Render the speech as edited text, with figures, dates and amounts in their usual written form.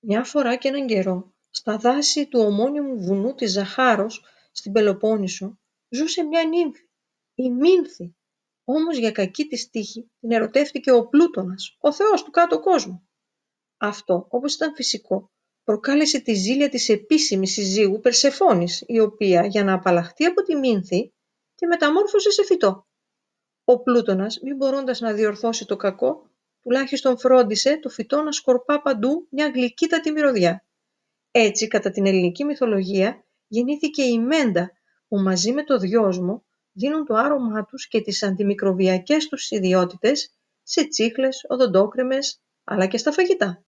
Μια φορά και έναν καιρό, στα δάση του ομώνυμου βουνού της Ζαχάρος, στην Πελοπόννησο, ζούσε μια νύμφη, η Μήνθη. Όμως για κακή της τύχη την ερωτεύτηκε ο Πλούτονας, ο θεός του κάτω κόσμου. Αυτό, όπως ήταν φυσικό, προκάλεσε τη ζήλια της επίσημης συζύγου Περσεφόνης, η οποία, για να απαλλαχθεί από τη Μήνθη, τη μεταμόρφωσε σε φυτό. Ο Πλούτονας, μη μπορώντας να διορθώσει το κακό, τουλάχιστον φρόντισε το φυτό να σκορπά παντού μια γλυκύτατη μυρωδιά. Έτσι, κατά την ελληνική μυθολογία, γεννήθηκε η Μέντα, που μαζί με το δυόσμο δίνουν το άρωμά τους και τις αντιμικροβιακές τους ιδιότητες σε τσίχλες, οδοντόκρεμες, αλλά και στα φαγητά.